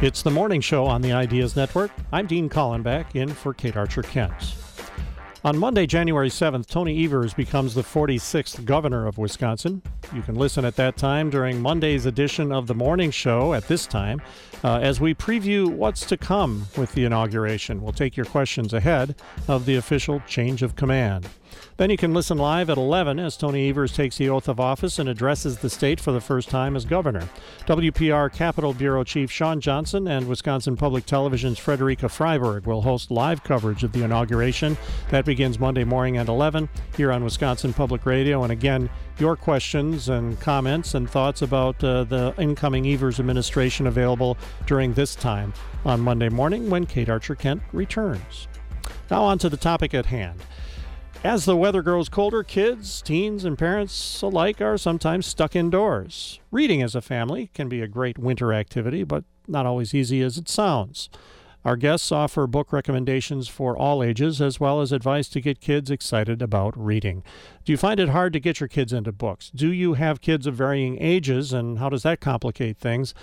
It's the morning show on the Ideas Network. I'm Dean Collenbach, in for Kate Archer-Kent. On Monday, January 7th, Tony Evers becomes the 46th governor of Wisconsin. You can listen at that time during Monday's edition of the morning show at this time as we preview what's to come with the inauguration. We'll take your questions ahead of the official change of command. Then you can listen live at 11 as Tony Evers takes the oath of office and addresses the state for the first time as governor. WPR Capitol Bureau Chief Sean Johnson and Wisconsin Public Television's Frederica Freiberg will host live coverage of the inauguration. That begins Monday morning at 11 here on Wisconsin Public Radio. And again, your questions and comments and thoughts about the incoming Evers administration available during this time on Monday morning when Kate Archer-Kent returns. Now on to the topic at hand. As the weather grows colder, kids, teens, and parents alike are sometimes stuck indoors. Reading as a family can be a great winter activity, but not always easy as it sounds. Our guests offer book recommendations for all ages, as well as advice to get kids excited about reading. Do you find it hard to get your kids into books? Do you have kids of varying ages, and how does that complicate things?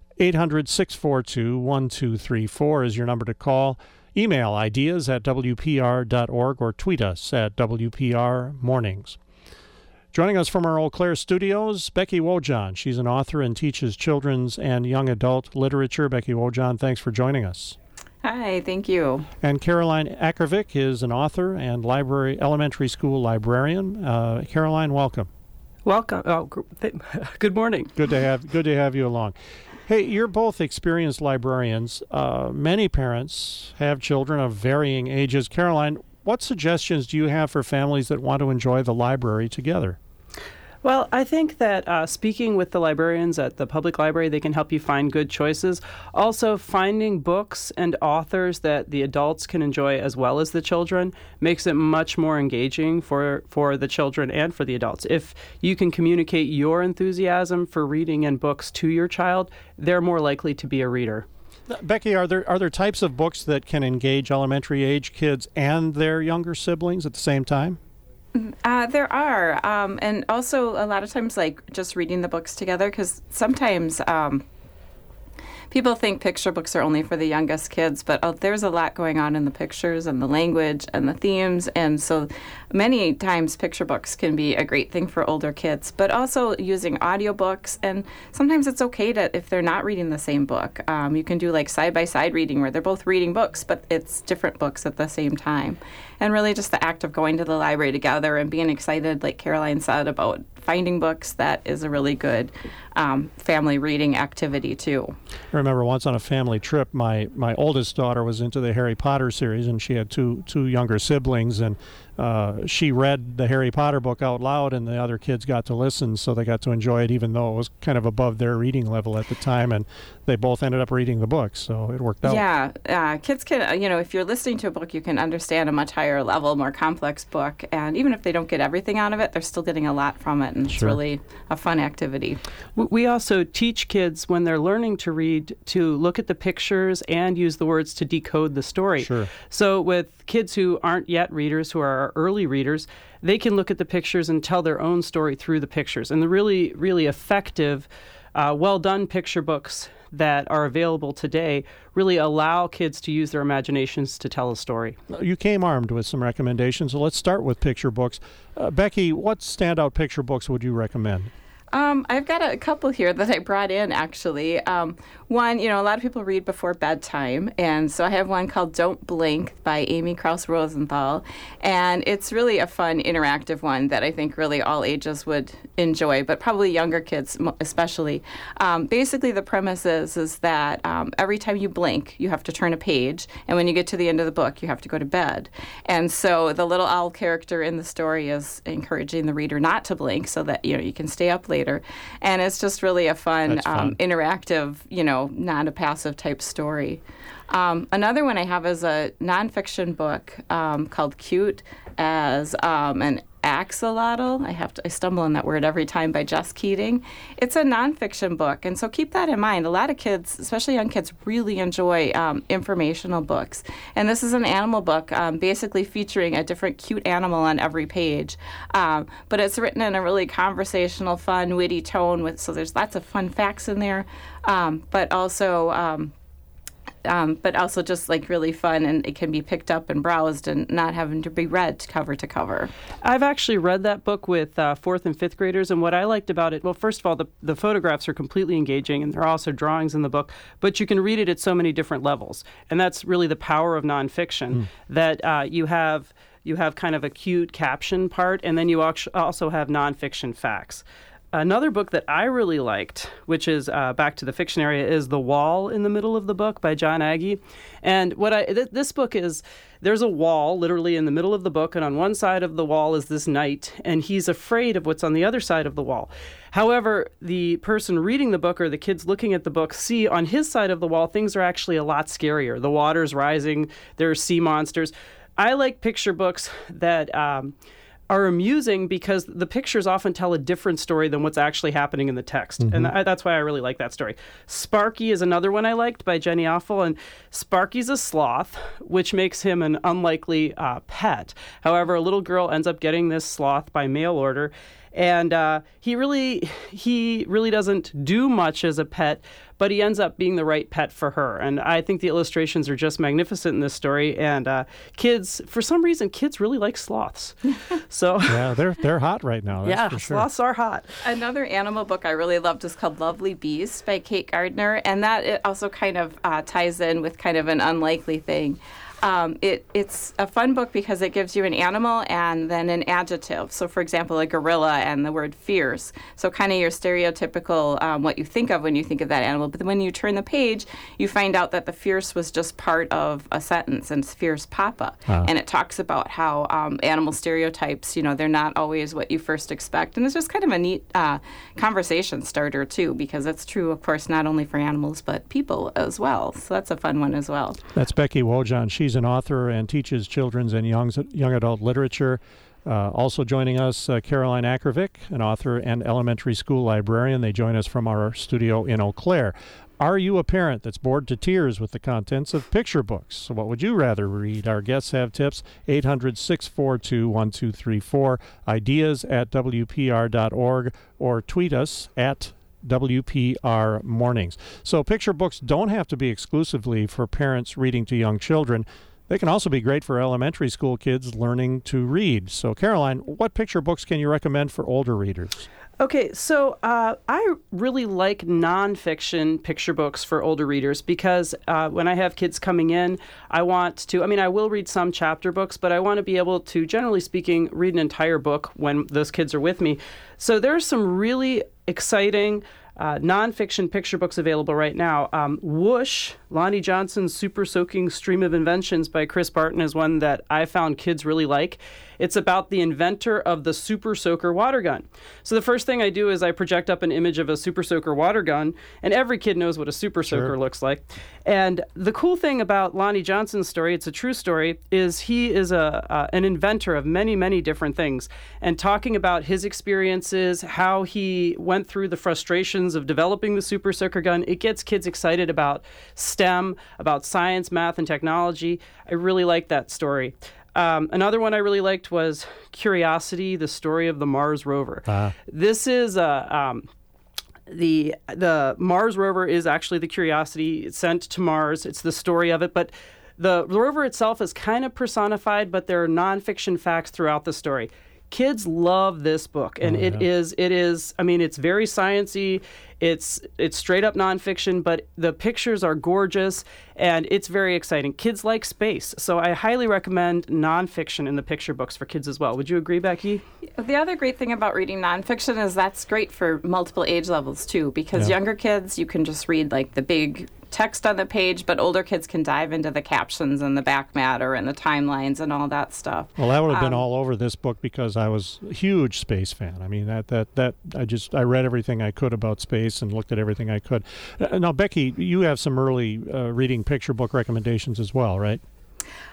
800-642-1234 is your number to call. Email ideas@wpr.org or tweet us at WPR Mornings. Joining us from our Eau Claire studios, Becky Wojahn. She's an author and teaches children's and young adult literature. Becky Wojahn, thanks for joining us. Hi, thank you. And Caroline Akervik is an author and elementary school librarian. Caroline, welcome. Welcome. Oh, good morning. Good to have you along. Hey, you're both experienced librarians. Many parents have children of varying ages. Caroline, what suggestions do you have for families that want to enjoy the library together? Well, I think that speaking with the librarians at the public library, they can help you find good choices. Also, finding books and authors that the adults can enjoy as well as the children makes it much more engaging for the children and for the adults. If you can communicate your enthusiasm for reading and books to your child, they're more likely to be a reader. Becky, are there types of books that can engage elementary age kids and their younger siblings at the same time? There are, and also a lot of times like just reading the books together, because sometimes people think picture books are only for the youngest kids, but there's a lot going on in the pictures and the language and the themes, and so many times picture books can be a great thing for older kids, but also using audiobooks, and sometimes it's okay to, if they're not reading the same book, you can do like side-by-side reading where they're both reading books, but it's different books at the same time. And really just the act of going to the library together and being excited, like Caroline said, about finding books, that is a really good family reading activity too. I remember once on a family trip, my oldest daughter was into the Harry Potter series, and she had two younger siblings, and she read the Harry Potter book out loud, and the other kids got to listen, so they got to enjoy it, even though it was kind of above their reading level at the time, and they both ended up reading the book, so it worked out. Yeah, kids can, if you're listening to a book, you can understand a much higher level, more complex book, and even if they don't get everything out of it, they're still getting a lot from it, and it's really a fun activity. We also teach kids when they're learning to read to look at the pictures and use the words to decode the story. Sure. So with kids who aren't yet readers, who are early readers, they can look at the pictures and tell their own story through the pictures. And the really, really effective, well-done picture books that are available today really allow kids to use their imaginations to tell a story. You came armed with some recommendations, so let's start with picture books. Becky, what standout picture books would you recommend? I've got a couple here that I brought in, actually. One, a lot of people read before bedtime, and so I have one called Don't Blink by Amy Krauss Rosenthal, and it's really a fun, interactive one that I think really all ages would enjoy, but probably younger kids especially. Basically, the premise is that every time you blink, you have to turn a page, and when you get to the end of the book, you have to go to bed. And so the little owl character in the story is encouraging the reader not to blink so that, you can stay up later. And it's just really a fun. Interactive, not a passive type story. Another one I have is a nonfiction book called Cute as an Axolotl. I stumble on that word every time, by Jess Keating. It's a nonfiction book, and so keep that in mind. A lot of kids, especially young kids, really enjoy informational books. And this is an animal book, basically featuring a different cute animal on every page. But it's written in a really conversational, fun, witty tone. So there's lots of fun facts in there, but also but also just like really fun, and it can be picked up and browsed and not having to be read cover to cover. I've actually read that book with 4th and 5th graders, and what I liked about it, well, first of all, the photographs are completely engaging, and there are also drawings in the book, but you can read it at so many different levels, and that's really the power of nonfiction, that you have kind of a cute caption part, and then you also have nonfiction facts. Another book that I really liked, which is back to the fiction area, is The Wall in the middle of the book by John Agee. And this book is, there's a wall literally in the middle of the book, and on one side of the wall is this knight, and he's afraid of what's on the other side of the wall. However, the person reading the book or the kids looking at the book see on his side of the wall things are actually a lot scarier. The water's rising, there are sea monsters. I like picture books that are amusing because the pictures often tell a different story than what's actually happening in the text. And that's why I really like that story. Sparky is another one I liked by Jenny Offel. And Sparky's a sloth, which makes him an unlikely pet. However, a little girl ends up getting this sloth by mail order. And he really doesn't do much as a pet, but he ends up being the right pet for her. And I think the illustrations are just magnificent in this story. And for some reason, kids really like sloths. So yeah, they're hot right now. That's for sure. Sloths are hot. Another animal book I really loved is called Lovely Beast by Kate Gardner, and that it also kind of ties in with kind of an unlikely thing. It's a fun book because it gives you an animal and then an adjective. So, for example, a gorilla and the word fierce. So kind of your stereotypical what you think of when you think of that animal. But then when you turn the page, you find out that the fierce was just part of a sentence, and it's fierce papa. And it talks about how animal stereotypes, they're not always what you first expect. And it's just kind of a neat conversation starter, too, because it's true, of course, not only for animals, but people as well. So that's a fun one as well. That's Becky Wojan. She's an author and teaches children's and young adult literature. Also joining us, Caroline Akervik, an author and elementary school librarian. They join us from our studio in Eau Claire. Are you a parent that's bored to tears with the contents of picture books? So what would you rather read? Our guests have tips. 800-642-1234, ideas at WPR.org, or tweet us at WPR Mornings. So picture books don't have to be exclusively for parents reading to young children. They can also be great for elementary school kids learning to read. So Caroline, what picture books can you recommend for older readers? Okay, so I really like nonfiction picture books for older readers because when I have kids coming in, I will read some chapter books, but I want to be able to, generally speaking, read an entire book when those kids are with me. So there's some really exciting nonfiction picture books available right now. Whoosh, Lonnie Johnson's Super Soaking Stream of Inventions by Chris Barton is one that I found kids really like. It's about the inventor of the Super Soaker water gun. So the first thing I do is I project up an image of a Super Soaker water gun, and every kid knows what a Super Soaker looks like. And the cool thing about Lonnie Johnson's story, it's a true story, is he is an inventor of many, many different things. And talking about his experiences, how he went through the frustrations of developing the Super Soaker gun, it gets kids excited about STEM, about science, math, and technology. I really like that story. Another one I really liked was Curiosity, the story of the Mars rover. This is the Mars rover is actually the Curiosity sent to Mars. It's the story of it, but the rover itself is kind of personified, but there are nonfiction facts throughout the story. Kids love this book, and it is. I mean, it's very sciencey. It's straight up nonfiction, but the pictures are gorgeous, and it's very exciting. Kids like space, so I highly recommend nonfiction in the picture books for kids as well. Would you agree, Becky? The other great thing about reading nonfiction is that's great for multiple age levels too, because younger kids, you can just read like the big text on the page, but older kids can dive into the captions and the back matter and the timelines and all that stuff. Well, that would have been all over this book because I was a huge space fan. I mean, I read everything I could about space and looked at everything I could. Now, Becky, you have some early reading picture book recommendations as well, right?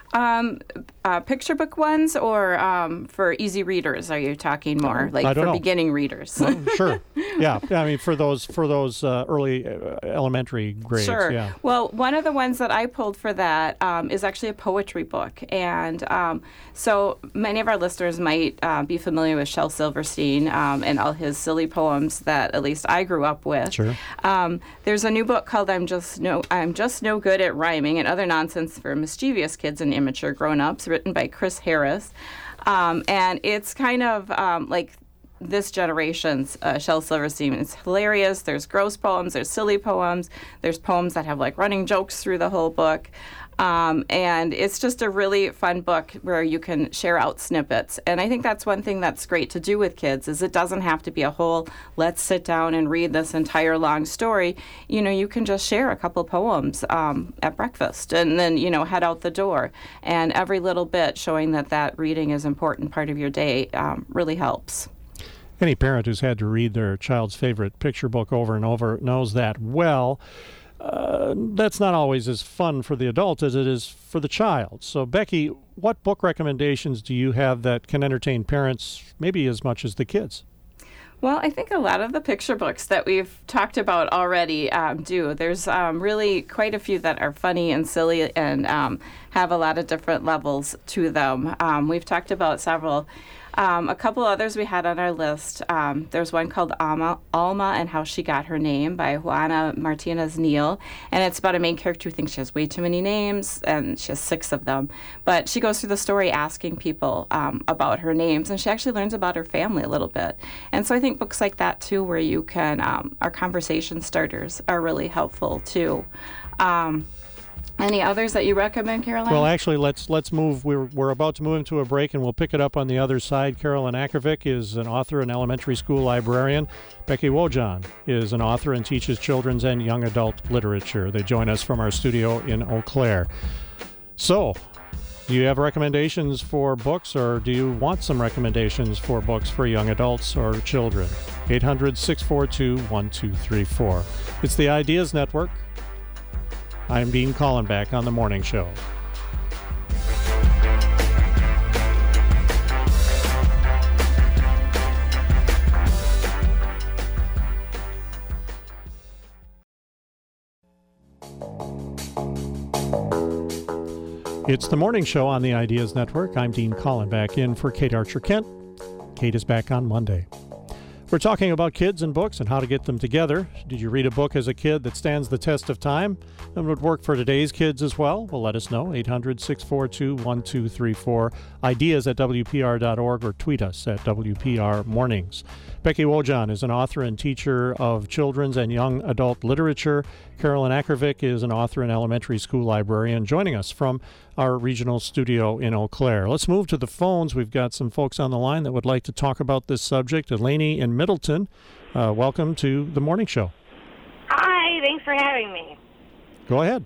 Picture book ones, or for easy readers? Are you talking more like for beginning readers? Well, sure. Yeah. I mean, for those early elementary grades. Sure. Yeah. Well, one of the ones that I pulled for that is actually a poetry book, and so many of our listeners might be familiar with Shel Silverstein and all his silly poems that at least I grew up with. Sure. There's a new book called "I'm Just No Good at Rhyming and Other Nonsense for Mischievous Kids and Immature Grown-Ups," written by Chris Harris, and it's kind of like this generation's Shel Silverstein. It's hilarious. There's gross poems, there's silly poems, there's poems that have like running jokes through the whole book. And it's just a really fun book where you can share out snippets. And I think that's one thing that's great to do with kids is it doesn't have to be a whole, let's sit down and read this entire long story. You know, you can just share a couple poems at breakfast and then, you know, head out the door. And every little bit showing that reading is an important part of your day really helps. Any parent who's had to read their child's favorite picture book over and over knows that well. That's not always as fun for the adult as it is for the child. So, Becky, what book recommendations do you have that can entertain parents maybe as much as the kids? Well, I think a lot of the picture books that we've talked about already do. There's really quite a few that are funny and silly and have a lot of different levels to them. We've talked about several. A couple others we had on our list. There's one called Alma and How She Got Her Name by Juana Martinez Neal. And it's about a main character who thinks she has way too many names, and she has 6 of them. But she goes through the story asking people about her names, and she actually learns about her family a little bit. And so I think books like that, too, where you can, our conversation starters are really helpful, too. Any others that you recommend, Caroline? Well, actually, let's move. We're about to move into a break, and we'll pick it up on the other side. Carolyn Akervik is an author and elementary school librarian. Becky Wojan is an author and teaches children's and young adult literature. They join us from our studio in Eau Claire. So, do you have recommendations for books, or do you want some recommendations for books for young adults or children? 800-642-1234. It's the Ideas Network. I'm Dean Collenbach on The Morning Show. It's The Morning Show on the Ideas Network. I'm Dean Collenbach in for Kate Archer-Kent. Kate is back on Monday. We're talking about kids and books and how to get them together. Did you read a book as a kid that stands the test of time and would work for today's kids as well? Well, let us know. 800-642-1234. Ideas at WPR.org or tweet us at WPR Mornings. Becky Wojan is an author and teacher of children's and young adult literature. Carolyn Akervik is an author and elementary school librarian joining us from our regional studio in Eau Claire. Let's move to the phones. We've got some folks on the line that would like to talk about this subject. Eleni in Middleton, welcome to The Morning Show. Hi, thanks for having me. Go ahead.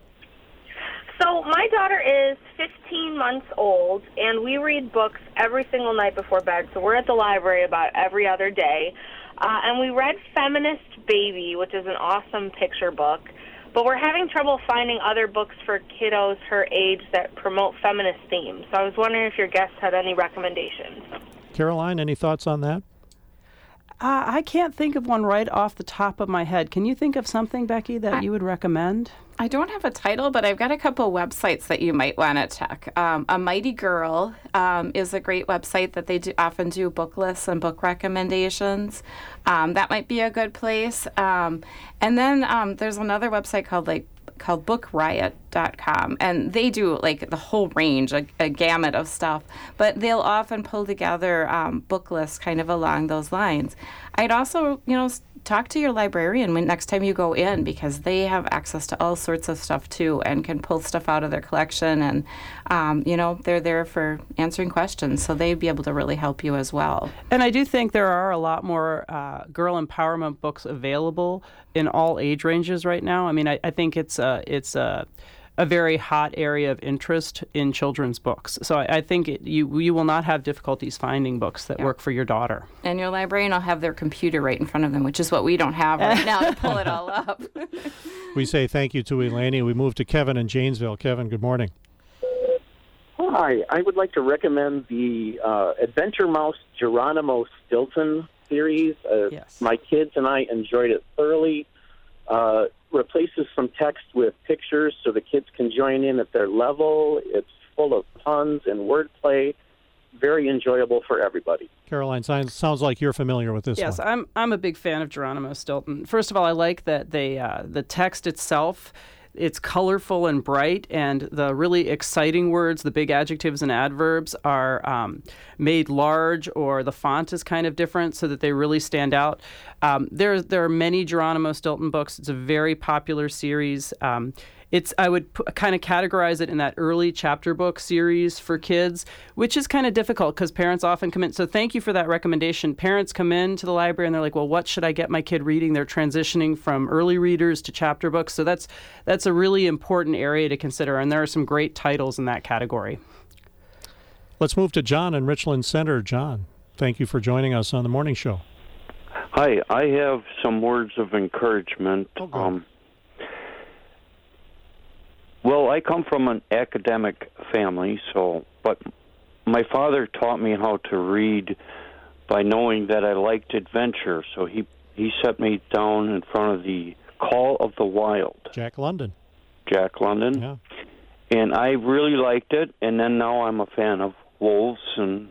So my daughter is 15 months old, and we read books every single night before bed. So we're at the library about every other day. And we read Feminist Baby, which is an awesome picture book. But we're having trouble finding other books for kiddos her age that promote feminist themes. So I was wondering if your guests had any recommendations. Caroline, any thoughts on that? I can't think of one right off the top of my head. Can you think of something, Becky, that you would recommend? I don't have a title, but I've got a couple websites that you might want to check. A Mighty Girl is a great website that they often do book lists and book recommendations. That might be a good place. And then there's another website called bookriot.com, and they do like the whole range, a gamut of stuff, but they'll often pull together book lists kind of along those lines. I'd also, talk to your librarian when next time you go in, because they have access to all sorts of stuff too and can pull stuff out of their collection, and they're there for answering questions, so they'd be able to really help you as well. And I do think there are a lot more girl empowerment books available in all age ranges right now. I mean, I think it's a very hot area of interest in children's books. So I think you will not have difficulties finding books that work for your daughter. And your librarian will have their computer right in front of them, which is what we don't have right now to pull it all up. We say thank you to Eleni. We move to Kevin in Janesville. Kevin, good morning. Hi, I would like to recommend the Adventure Mouse Geronimo Stilton series. Yes. My kids and I enjoyed it thoroughly. Replaces some text with pictures so the kids can join in at their level. It's full of puns and wordplay. Very enjoyable for everybody. Caroline, sounds like you're familiar with this Yes, one. I'm a big fan of Geronimo Stilton. First of all, I like that the text itself, it's colorful and bright, and the really exciting words, the big adjectives and adverbs, are made large, or the font is kind of different so that they really stand out. There are many Geronimo Stilton books. It's a very popular series. I would kind of categorize it in that early chapter book series for kids, which is kind of difficult because parents often come in. So thank you for that recommendation. Parents come into the library and they're like, well, what should I get my kid reading? They're transitioning from early readers to chapter books. So that's a really important area to consider, and there are some great titles in that category. Let's move to John in Richland Center. John, thank you for joining us on the morning show. Hi, I have some words of encouragement. Well, I come from an academic family, but my father taught me how to read by knowing that I liked adventure. So he set me down in front of the Call of the Wild. Jack London. Yeah. And I really liked it, and then now I'm a fan of wolves and,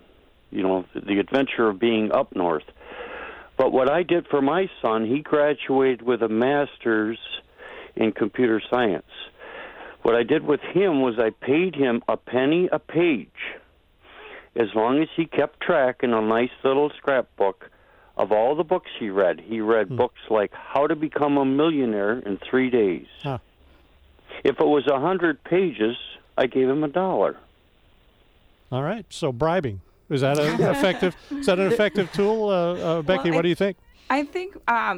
the adventure of being up north. But what I did for my son, he graduated with a master's in computer science. What I did with him was I paid him a penny a page as long as he kept track in a nice little scrapbook of all the books he read. He read books like How to Become a Millionaire in 3 Days. Huh. If it was 100 pages, I gave him $1. All right. So bribing. Is that an effective tool? Becky, what do you think? I think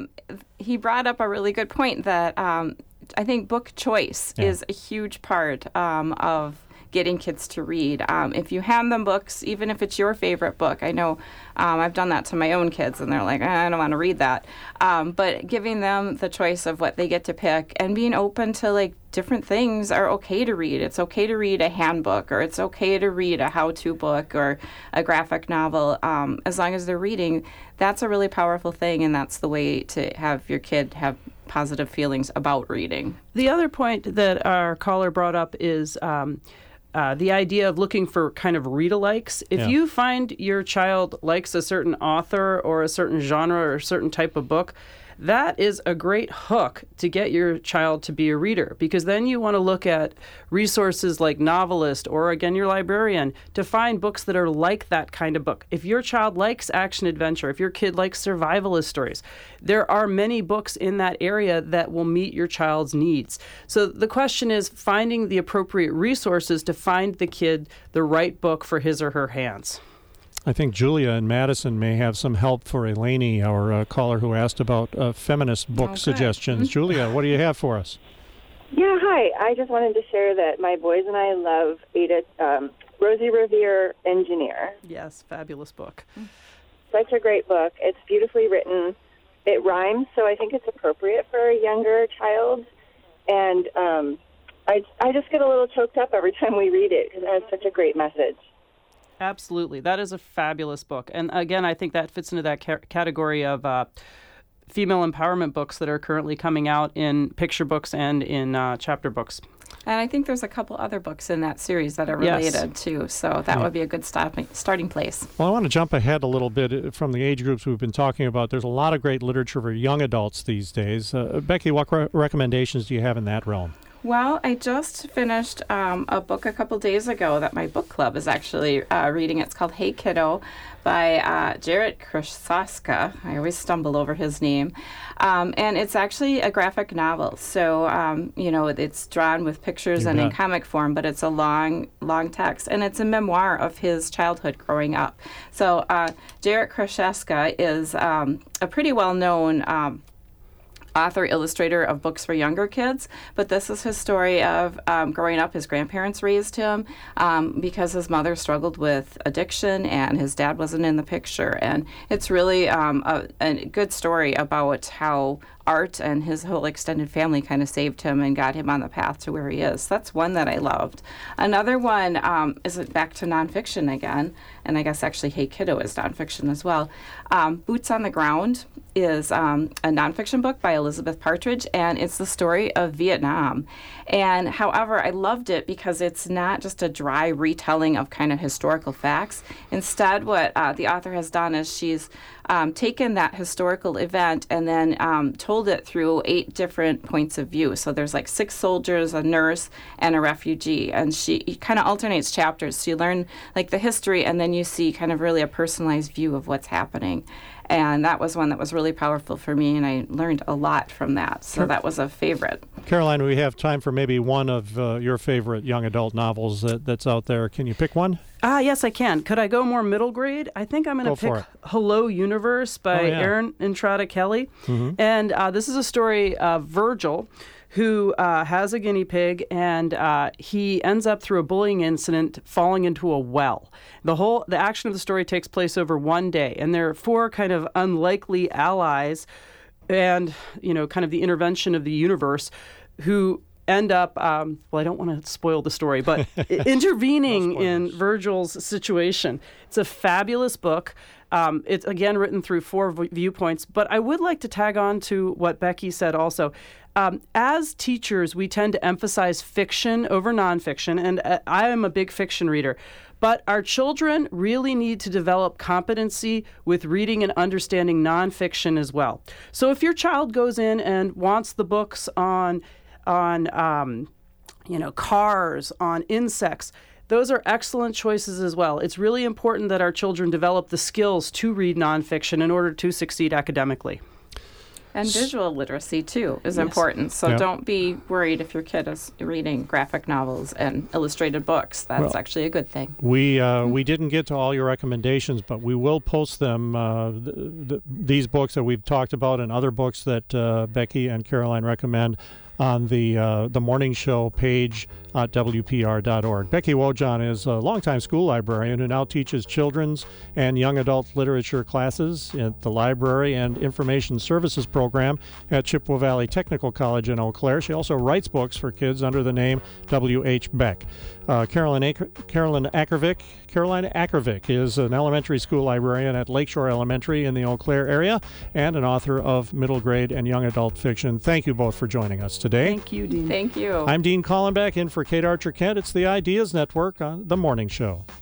he brought up a really good point that I think book choice is a huge part of getting kids to read. If you hand them books, even if it's your favorite book, I know I've done that to my own kids, and they're like, I don't want to read that. But giving them the choice of what they get to pick and being open to different things are okay to read. It's okay to read a handbook, or it's okay to read a how-to book or a graphic novel. As long as they're reading, that's a really powerful thing, and that's the way to have your kid have positive feelings about reading. The other point that our caller brought up is the idea of looking for kind of read-alikes. If you find your child likes a certain author or a certain genre or a certain type of book, that is a great hook to get your child to be a reader, because then you want to look at resources like Novelist or, again, your librarian to find books that are like that kind of book. If your child likes action-adventure, if your kid likes survivalist stories, there are many books in that area that will meet your child's needs. So the question is finding the appropriate resources to find the kid the right book for his or her hands. I think Julia in Madison may have some help for Eleni, our caller who asked about feminist book suggestions. Julia, what do you have for us? Yeah, hi. I just wanted to share that my boys and I love Rosie Revere, Engineer. Yes, fabulous book. Such a great book. It's beautifully written. It rhymes, so I think it's appropriate for a younger child. And I just get a little choked up every time we read it because it has such a great message. Absolutely. That is a fabulous book. And again, I think that fits into that category of female empowerment books that are currently coming out in picture books and in chapter books. And I think there's a couple other books in that series that are related too. So that would be a good starting place. Well, I want to jump ahead a little bit from the age groups we've been talking about. There's a lot of great literature for young adults these days. Becky, what recommendations do you have in that realm? Well, I just finished a book a couple days ago that my book club is actually reading. It's called Hey Kiddo by Jarrett Krzyzewska. I always stumble over his name. And it's actually a graphic novel. So, it's drawn with pictures and in comic form, but it's a long text. And it's a memoir of his childhood growing up. So Jarrett Krzyzewska is a pretty well-known author, illustrator of books for younger kids, but this is his story of growing up. His grandparents raised him because his mother struggled with addiction and his dad wasn't in the picture. And it's really a good story about how art and his whole extended family kind of saved him and got him on the path to where he is. That's one that I loved. Another one is back to nonfiction again, and I guess actually Hey Kiddo is nonfiction as well. Boots on the Ground is a nonfiction book by Elizabeth Partridge, and it's the story of Vietnam. And however, I loved it because it's not just a dry retelling of kind of historical facts. Instead, what the author has done is she's taken that historical event and then told it through 8 different points of view. So there's like 6 soldiers, a nurse, and a refugee. And she kind of alternates chapters. So you learn like the history, and then you see kind of really a personalized view of what's happening. And that was one that was really powerful for me, and I learned a lot from that. So that was a favorite. Caroline, we have time for maybe one of your favorite young adult novels that's out there. Can you pick one? Yes, I can. Could I go more middle grade? I think I'm going to pick Hello Universe by Erin Entrada Kelly. Mm-hmm. And this is a story of Virgil, who has a guinea pig, and he ends up through a bullying incident falling into a well. The action of the story takes place over one day, and there are 4 kind of unlikely allies and, kind of the intervention of the universe who end up, I don't want to spoil the story, but intervening in Virgil's situation. It's a fabulous book. It's, again, written through 4 viewpoints, but I would like to tag on to what Becky said also. As teachers, we tend to emphasize fiction over nonfiction, and I am a big fiction reader. But our children really need to develop competency with reading and understanding nonfiction as well. So if your child goes in and wants the books on cars, on insects, those are excellent choices as well. It's really important that our children develop the skills to read nonfiction in order to succeed academically. And visual literacy, too, is important. So don't be worried if your kid is reading graphic novels and illustrated books. That's actually a good thing. We didn't get to all your recommendations, but we will post them, these books that we've talked about and other books that Becky and Caroline recommend on the morning show page at WPR.org. Becky Wojahn is a longtime school librarian who now teaches children's and young adult literature classes at the Library and Information Services program at Chippewa Valley Technical College in Eau Claire. She also writes books for kids under the name W.H. Beck. Caroline Akervik is an elementary school librarian at Lakeshore Elementary in the Eau Claire area and an author of middle grade and young adult fiction. Thank you both for joining us today. Thank you, Dean. Thank you. I'm Dean Kallenbach in for Kate Archer Kent. It's the Ideas Network on The Morning Show.